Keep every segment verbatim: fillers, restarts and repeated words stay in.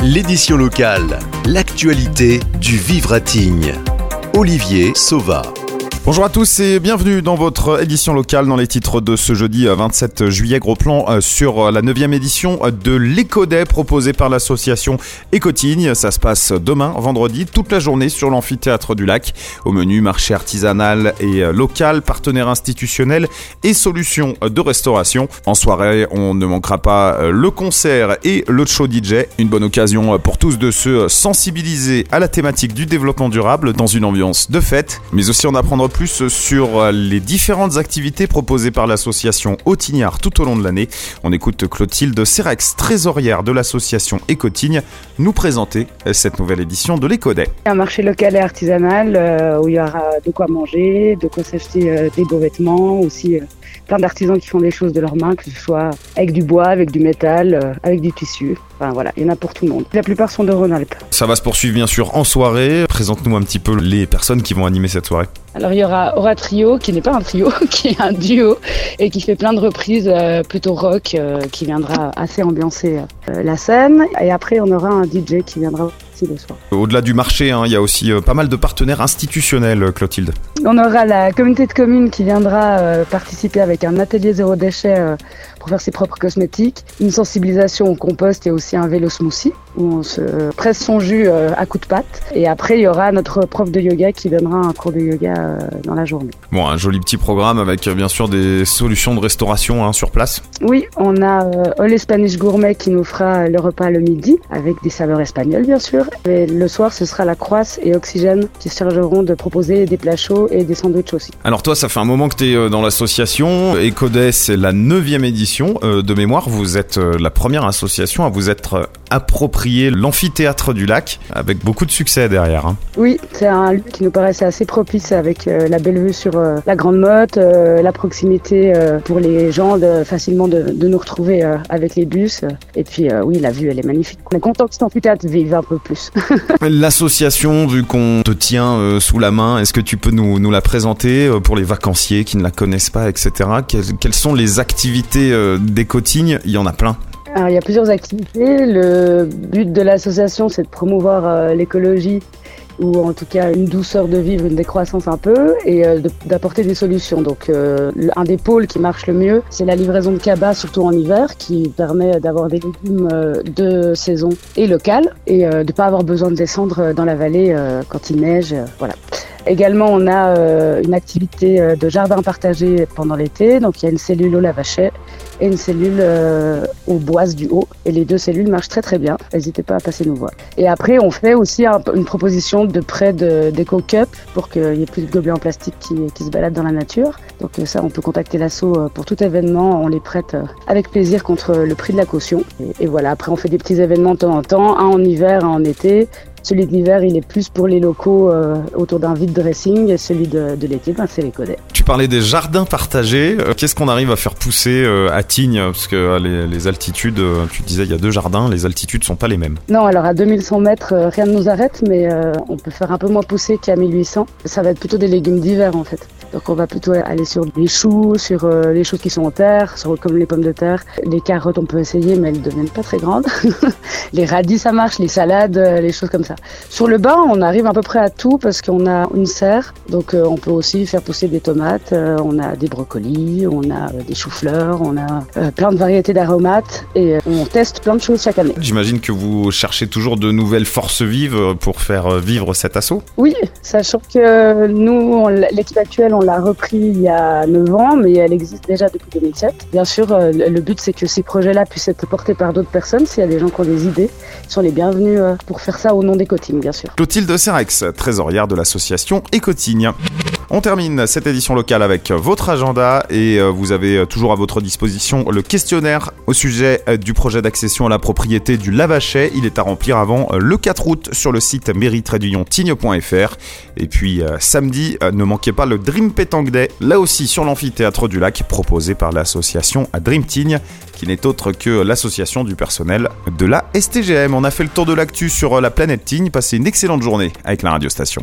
L'édition locale, l'actualité du Vivre à Tignes. Olivier Sauva. Bonjour à tous et bienvenue dans votre édition locale. Dans les titres de ce jeudi vingt-sept juillet, gros plan sur la neuvième édition de l'Écoday proposée par l'association Écotignes. Ça se passe demain, vendredi, toute la journée sur l'amphithéâtre du Lac. Au menu, marché artisanal et local, partenaires institutionnels et solutions de restauration. En soirée, on ne manquera pas le concert et le show D J. Une bonne occasion pour tous de se sensibiliser à la thématique du développement durable dans une ambiance de fête, mais aussi en apprendre plus sur les différentes activités proposées par l'association Autigniard tout au long de l'année. On écoute Clotilde Serrex, trésorière de l'association Écotignes, nous présenter cette nouvelle édition de l'Écoday. Un marché local et artisanal euh, où il y aura de quoi manger, de quoi s'acheter euh, des beaux vêtements, aussi euh, plein d'artisans qui font des choses de leurs mains, que ce soit avec du bois, avec du métal, euh, avec du tissu. Enfin voilà, il y en a pour tout le monde. La plupart sont de Rhône-Alpes. Ça va se poursuivre bien sûr en soirée. Présente-nous un petit peu les personnes qui vont animer cette soirée. Alors il y aura Aura Trio, qui n'est pas un trio, qui est un duo et qui fait plein de reprises euh, plutôt rock, euh, qui viendra assez ambiancer euh, la scène. Et après on aura un D J qui viendra aussi le soir. Au-delà du marché, hein, il y a aussi euh, pas mal de partenaires institutionnels, Clotilde. On aura la communauté de communes qui viendra euh, participer avec un atelier zéro déchet euh, pour faire ses propres cosmétiques, une sensibilisation au compost et aussi un vélo smoothie où on se euh, presse son jus euh, à coups de patte. Et après il y aura notre prof de yoga qui donnera un cours de yoga euh, dans la journée. Bon, un joli petit programme avec euh, bien sûr des solutions de restauration hein, sur place. Oui, on a euh, All Spanish Gourmet qui nous fera le repas le midi avec des saveurs espagnoles bien sûr. Et le soir ce sera la Croisse et Oxygène qui se chargeront de proposer des plats chauds et des sandwichs aussi. Alors toi, ça fait un moment que tu es dans l'association. Écoday, c'est la neuvième édition. Euh, de mémoire, vous êtes euh, la première association à vous être euh, approprié l'amphithéâtre du Lac avec beaucoup de succès derrière. Hein. Oui, c'est un lieu qui nous paraissait assez propice avec euh, la belle vue sur euh, la Grande Motte, euh, la proximité euh, pour les gens de, facilement de, de nous retrouver euh, avec les bus. Et puis euh, oui, la vue, elle est magnifique. On est content que cet amphithéâtre vive un peu plus. L'association, vu qu'on te tient euh, sous la main, est-ce que tu peux nous, nous la présenter euh, pour les vacanciers qui ne la connaissent pas, et cetera. Quelles, quelles sont les activités euh, d'Écotignes ? Il y en a plein. Alors, il y a plusieurs activités. Le but de l'association, c'est de promouvoir euh, l'écologie ou en tout cas une douceur de vivre, une décroissance un peu, et euh, de, d'apporter des solutions. Donc euh, un des pôles qui marche le mieux, c'est la livraison de cabas, surtout en hiver, qui permet d'avoir des légumes euh, de saison et locales, et euh, de ne pas avoir besoin de descendre dans la vallée euh, quand il neige. Euh, voilà. Également, on a euh, une activité euh, de jardin partagé pendant l'été. Donc, il y a une cellule au Lavachet et une cellule euh, aux Boises du Haut. Et les deux cellules marchent très très bien. N'hésitez pas à passer nous voir. Et après, on fait aussi un, une proposition de prêt de, d'éco-cup pour qu'il y ait plus de gobelets en plastique qui, qui se baladent dans la nature. Donc ça, on peut contacter l'asso pour tout événement. On les prête avec plaisir contre le prix de la caution. Et, et voilà, après, on fait des petits événements de temps en temps, un en hiver, un en été. Celui d'hiver, il est plus pour les locaux euh, autour d'un vide dressing, et celui de, de l'été, ben, c'est l'Écoday. Tu parlais des jardins partagés. Euh, qu'est-ce qu'on arrive à faire pousser euh, à Tignes ? Parce que euh, les, les altitudes, euh, tu disais il y a deux jardins, les altitudes sont pas les mêmes. Non, alors à deux mille cent mètres, euh, rien ne nous arrête, mais euh, on peut faire un peu moins pousser qu'à mille huit cents. Ça va être plutôt des légumes d'hiver en fait. Donc on va plutôt aller sur les choux, sur euh, les choses qui sont en terre, sur, comme les pommes de terre. Les carottes, on peut essayer, mais elles ne deviennent pas très grandes. Les radis, ça marche, les salades, euh, les choses comme ça. Sur le bas, on arrive à peu près à tout parce qu'on a une serre. Donc euh, on peut aussi faire pousser des tomates, euh, on a des brocolis, on a euh, des choux-fleurs, on a euh, plein de variétés d'aromates et euh, on teste plein de choses chaque année. J'imagine que vous cherchez toujours de nouvelles forces vives pour faire vivre cet assaut ? Oui, sachant que nous, on, l'équipe actuelle, on l'a repris il y a neuf ans, mais elle existe déjà depuis deux mille sept. Bien sûr, le but, c'est que ces projets-là puissent être portés par d'autres personnes. S'il y a des gens qui ont des idées, ils sont les bienvenus pour faire ça au nom d'Écotignes, bien sûr. Clotilde Serrex, trésorière de l'association Écotignes. On termine cette édition locale avec votre agenda et vous avez toujours à votre disposition le questionnaire au sujet du projet d'accession à la propriété du Lavachet. Il est à remplir avant le quatre août sur le site mairie tiret d'union tignes point f r. Et puis samedi, ne manquez pas le Dream Pétanque Day, là aussi sur l'amphithéâtre du Lac, proposé par l'association Dream Tignes, qui n'est autre que l'association du personnel de la S T G M. On a fait le tour de l'actu sur la planète Tignes. Passez une excellente journée avec la radiostation.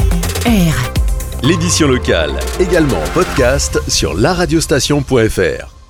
R. L'édition locale, également en podcast sur la radiostation point f r.